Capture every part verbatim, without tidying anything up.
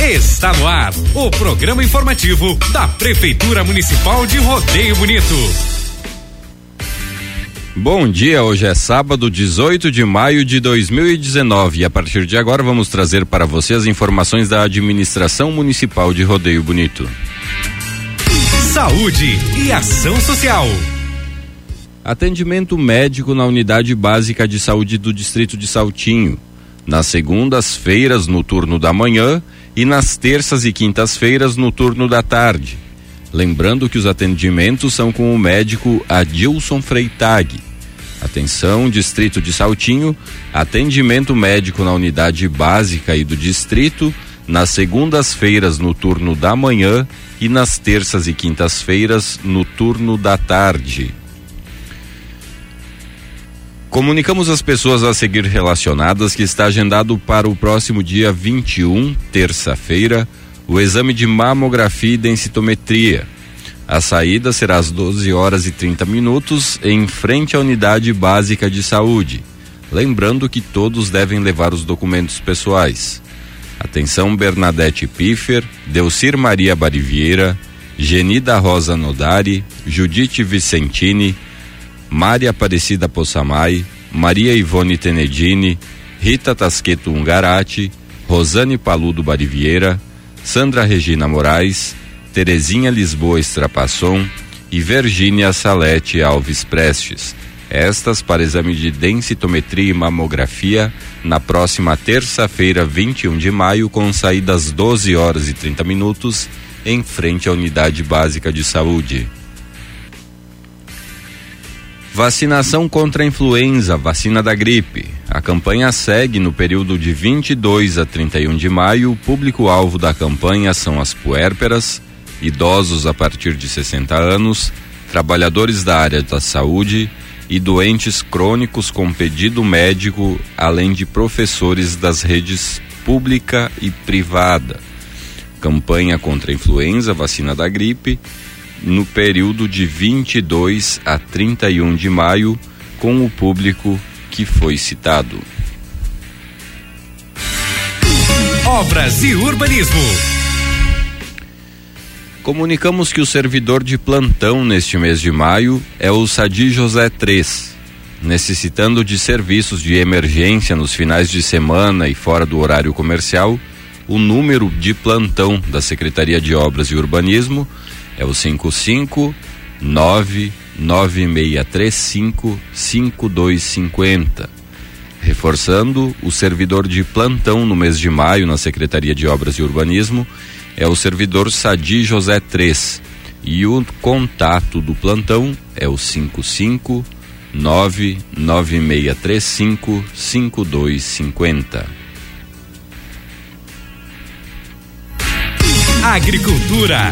Está no ar o programa informativo da Prefeitura Municipal de Rodeio Bonito. Bom dia, hoje é sábado, dezoito de maio de dois mil e dezenove e a partir de agora vamos trazer para você as informações da Administração Municipal de Rodeio Bonito. Saúde e ação social. Atendimento médico na Unidade Básica de Saúde do Distrito de Saltinho, nas segundas-feiras no turno da manhã e nas terças e quintas-feiras no turno da tarde. Lembrando que os atendimentos são com o médico Adilson Freitag. Atenção, Distrito de Saltinho, atendimento médico na Unidade Básica e do Distrito, nas segundas-feiras no turno da manhã e nas terças e quintas-feiras no turno da tarde. Comunicamos às pessoas a seguir relacionadas que está agendado para o próximo dia vinte e um, terça-feira, o exame de mamografia e densitometria. A saída será às doze horas e trinta minutos em frente à Unidade Básica de Saúde. Lembrando que todos devem levar os documentos pessoais. Atenção, Bernadette Piffer, Delcir Maria Barivieira, Genida Rosa Nodari, Judite Vicentini, Maria Aparecida Possamay, Maria Ivone Tenedini, Rita Tasqueto Ungarati, Rosane Paludo Barivieira, Sandra Regina Moraes, Terezinha Lisboa Estrapasson e Virgínia Salete Alves Prestes. Estas para exame de densitometria e mamografia na próxima terça-feira, vinte e um de maio, com saída às doze horas e trinta minutos, em frente à Unidade Básica de Saúde. Vacinação contra a influenza, vacina da gripe. A campanha segue no período de vinte e dois a trinta e um de maio. O público-alvo da campanha são as puérperas, idosos a partir de sessenta anos, trabalhadores da área da saúde e doentes crônicos com pedido médico, além de professores das redes pública e privada. Campanha contra a influenza, vacina da gripe, no período de vinte e dois a trinta e um de maio, com o público que foi citado. Obras e urbanismo. Comunicamos que o servidor de plantão neste mês de maio é o Sadi José três, necessitando de serviços de emergência nos finais de semana e fora do horário comercial. O número de plantão da Secretaria de Obras e Urbanismo é o cinco cinco nove nove seis três cinco cinco dois cinco zero. Reforçando, o servidor de plantão no mês de maio na Secretaria de Obras e Urbanismo é o servidor Sadi José três e o contato do plantão é o cinco cinco nove nove seis três cinco cinco dois cinco zero. Agricultura.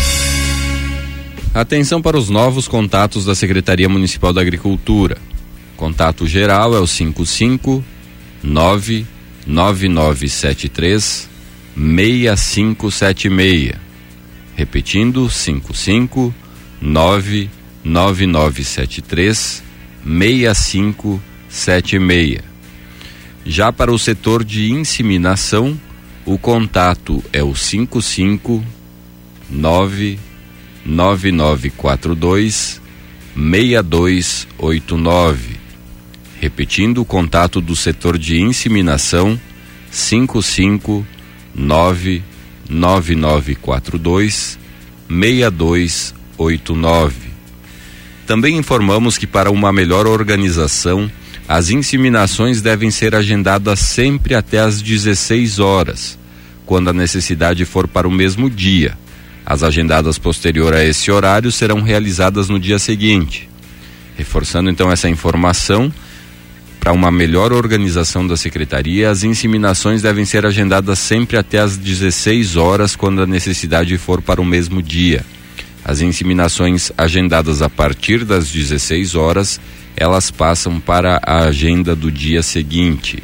Atenção para os novos contatos da Secretaria Municipal da Agricultura. Contato geral é o cinco cinco nove nove nove sete três seis cinco sete seis. Repetindo, cinco cinco nove nove nove sete três seis cinco sete seis. Já para o setor de inseminação, o contato é o cinco cinco nove nove nove quatro dois seis dois oito nove. Repetindo, o contato do setor de inseminação, cinco cinco nove nove nove quatro dois seis dois oito nove. Também informamos que, para uma melhor organização, as inseminações devem ser agendadas sempre até às dezesseis horas, quando a necessidade for para o mesmo dia. As agendadas posterior a esse horário serão realizadas no dia seguinte. Reforçando então essa informação, para uma melhor organização da Secretaria, as inseminações devem ser agendadas sempre até às dezesseis horas, quando a necessidade for para o mesmo dia. As inseminações agendadas a partir das dezesseis horas, elas passam para a agenda do dia seguinte.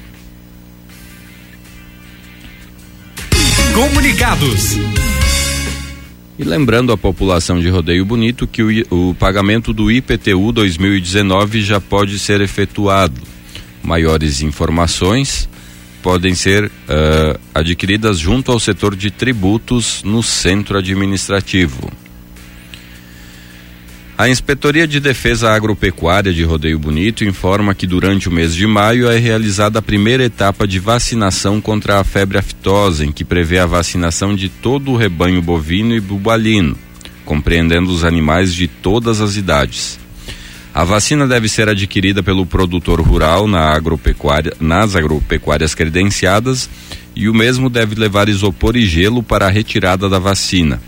Comunicados. E lembrando a população de Rodeio Bonito que o, o pagamento do I P T U dois mil e dezenove já pode ser efetuado. Maiores informações podem ser uh, adquiridas junto ao setor de tributos no centro administrativo. A Inspetoria de Defesa Agropecuária de Rodeio Bonito informa que durante o mês de maio é realizada a primeira etapa de vacinação contra a febre aftosa, em que prevê a vacinação de todo o rebanho bovino e bubalino, compreendendo os animais de todas as idades. A vacina deve ser adquirida pelo produtor rural na agropecuária, nas agropecuárias credenciadas, e o mesmo deve levar isopor e gelo para a retirada da vacina.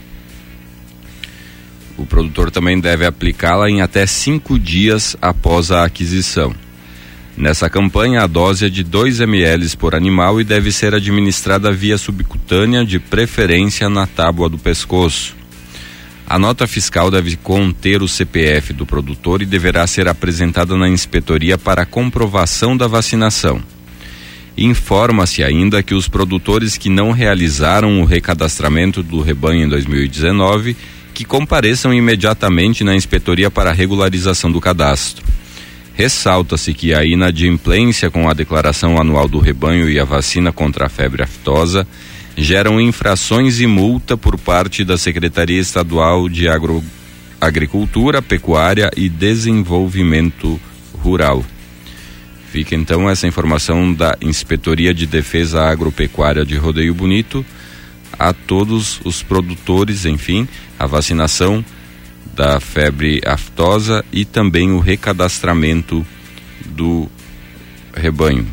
O produtor também deve aplicá-la em até cinco dias após a aquisição. Nessa campanha, a dose é de dois mililitros por animal e deve ser administrada via subcutânea, de preferência na tábua do pescoço. A nota fiscal deve conter o C P F do produtor e deverá ser apresentada na inspetoria para comprovação da vacinação. Informa-se ainda que os produtores que não realizaram o recadastramento do rebanho em dois mil e dezenove que compareçam imediatamente na inspetoria para a regularização do cadastro. Ressalta-se que a inadimplência com a declaração anual do rebanho e a vacina contra a febre aftosa geram infrações e multa por parte da Secretaria Estadual de Agro, Agricultura, Pecuária e Desenvolvimento Rural. Fica então essa informação da Inspetoria de Defesa Agropecuária de Rodeio Bonito a todos os produtores, enfim, a vacinação da febre aftosa e também o recadastramento do rebanho.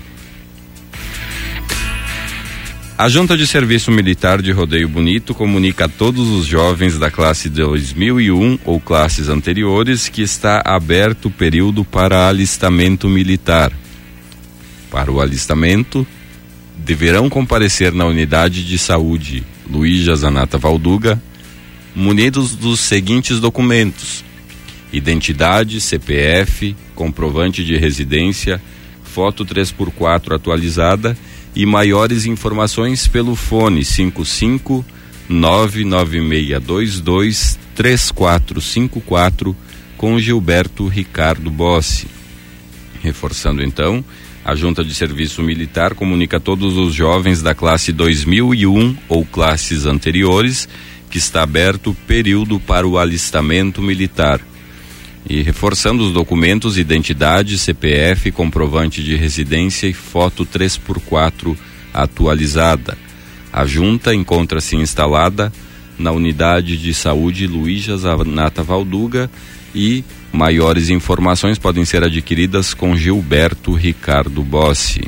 A Junta de Serviço Militar de Rodeio Bonito comunica a todos os jovens da classe dois mil e um ou classes anteriores que está aberto o período para alistamento militar. Para o alistamento, deverão comparecer na unidade de saúde Luísa Zanata Valduga, munidos dos seguintes documentos: identidade, C P F, comprovante de residência, foto três por quatro atualizada e maiores informações pelo fone cinco cinco nove nove seis dois dois três quatro cinco quatro com Gilberto Ricardo Bossi. Reforçando então, a Junta de Serviço Militar comunica a todos os jovens da classe dois mil e um ou classes anteriores que está aberto o período para o alistamento militar. E reforçando os documentos: identidade, C P F, comprovante de residência e foto três por quatro atualizada. A junta encontra-se instalada na unidade de saúde Luísa Zanata Valduga e maiores informações podem ser adquiridas com Gilberto Ricardo Bossi.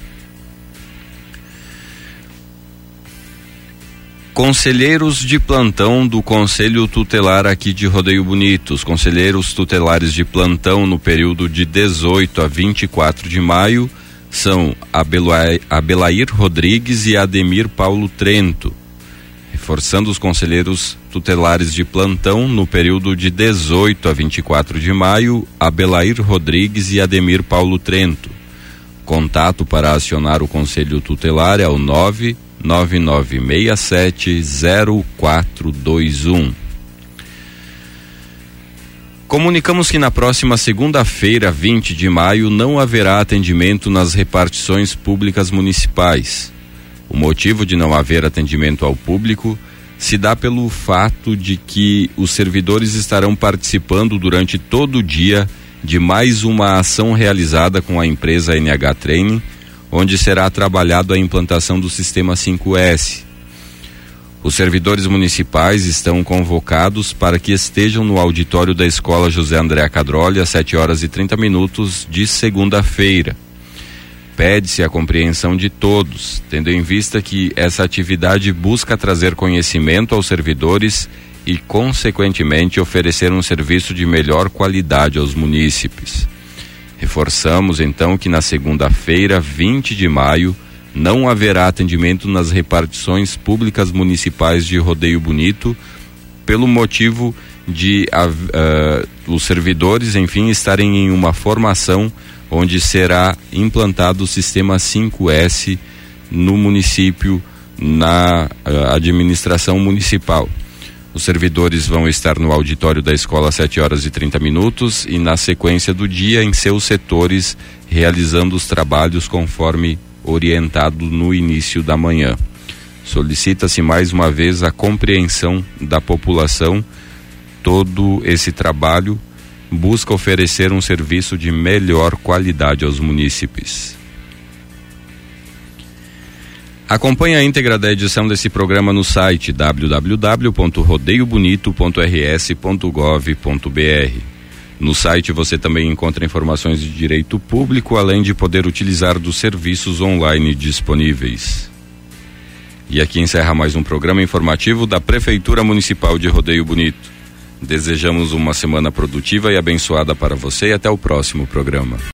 Conselheiros de plantão do Conselho Tutelar aqui de Rodeio Bonito. Os conselheiros tutelares de plantão no período de dezoito a vinte e quatro de maio são Abelair Rodrigues e Ademir Paulo Trento. Reforçando, os conselheiros tutelares de plantão no período de dezoito a vinte e quatro de maio, Abelair Rodrigues e Ademir Paulo Trento. Contato para acionar o Conselho Tutelar é o nove nove nove seis sete zero quatro dois um. Comunicamos que na próxima segunda-feira, vinte de maio, não haverá atendimento nas repartições públicas municipais. O motivo de não haver atendimento ao público se dá pelo fato de que os servidores estarão participando durante todo o dia de mais uma ação realizada com a empresa N H Training, onde será trabalhado a implantação do sistema cinco S. Os servidores municipais estão convocados para que estejam no auditório da Escola José André Cadrolli às sete horas e trinta minutos de segunda-feira. Pede-se a compreensão de todos, tendo em vista que essa atividade busca trazer conhecimento aos servidores e, consequentemente, oferecer um serviço de melhor qualidade aos munícipes. Reforçamos, então, que na segunda-feira, vinte de maio, não haverá atendimento nas repartições públicas municipais de Rodeio Bonito, pelo motivo de uh, uh, os servidores, enfim, estarem em uma formação onde será implantado o sistema cinco S no município, na uh, administração municipal. Os servidores vão estar no auditório da escola às sete horas e trinta minutos e na sequência do dia em seus setores, realizando os trabalhos conforme orientado no início da manhã. Solicita-se mais uma vez a compreensão da população. Todo esse trabalho busca oferecer um serviço de melhor qualidade aos munícipes. Acompanhe a íntegra da edição desse programa no site w w w ponto rodeio bonito ponto r s ponto gov ponto b r. No site você também encontra informações de direito público, além de poder utilizar dos serviços online disponíveis. E aqui encerra mais um programa informativo da Prefeitura Municipal de Rodeio Bonito. Desejamos uma semana produtiva e abençoada para você e até o próximo programa.